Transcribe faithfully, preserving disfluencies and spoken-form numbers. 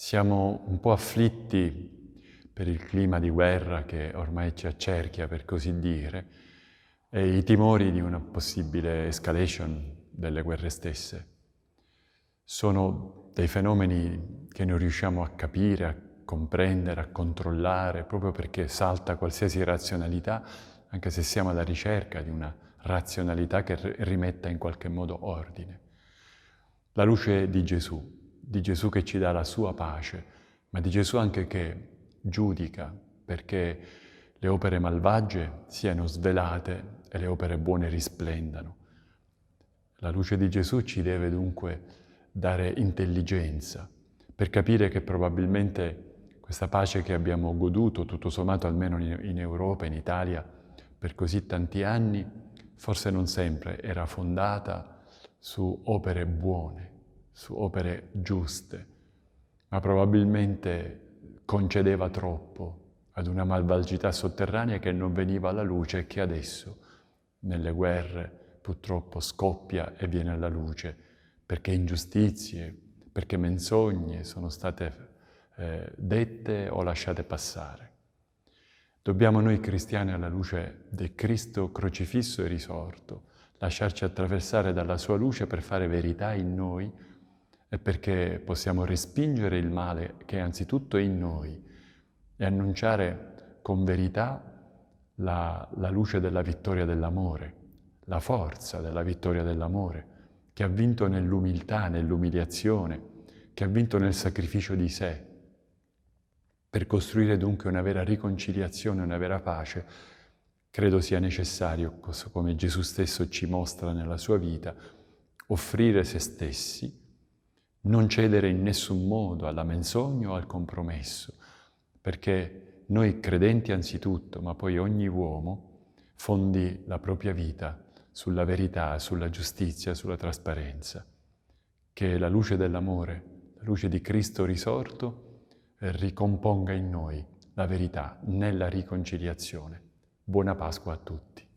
Siamo un po' afflitti per il clima di guerra che ormai ci accerchia, per così dire, e i timori di una possibile escalation delle guerre stesse. Sono dei fenomeni che non riusciamo a capire, a comprendere, a controllare, proprio perché salta qualsiasi razionalità, anche se siamo alla ricerca di una razionalità che rimetta in qualche modo ordine. La luce di Gesù, di Gesù che ci dà la sua pace, ma di Gesù anche che giudica perché le opere malvagie siano svelate e le opere buone risplendano. La luce di Gesù ci deve dunque dare intelligenza per capire che probabilmente questa pace che abbiamo goduto, tutto sommato almeno in Europa, in Italia, per così tanti anni, forse non sempre era fondata su opere buone, su opere giuste, ma probabilmente concedeva troppo ad una malvagità sotterranea che non veniva alla luce e che adesso, nelle guerre, purtroppo scoppia e viene alla luce, perché ingiustizie, perché menzogne sono state eh, dette o lasciate passare. Dobbiamo noi cristiani, alla luce del Cristo crocifisso e risorto, lasciarci attraversare dalla sua luce per fare verità in noi e perché possiamo respingere il male che è anzitutto in noi e annunciare con verità la, la luce della vittoria dell'amore, la forza della vittoria dell'amore, che ha vinto nell'umiltà, nell'umiliazione, che ha vinto nel sacrificio di sé, per costruire dunque una vera riconciliazione, una vera pace. Credo sia necessario, come Gesù stesso ci mostra nella sua vita, offrire se stessi, non cedere in nessun modo alla menzogna o al compromesso, perché noi credenti anzitutto, ma poi ogni uomo, fondi la propria vita sulla verità, sulla giustizia, sulla trasparenza. Che la luce dell'amore, la luce di Cristo risorto, ricomponga in noi la verità nella riconciliazione. Buona Pasqua a tutti.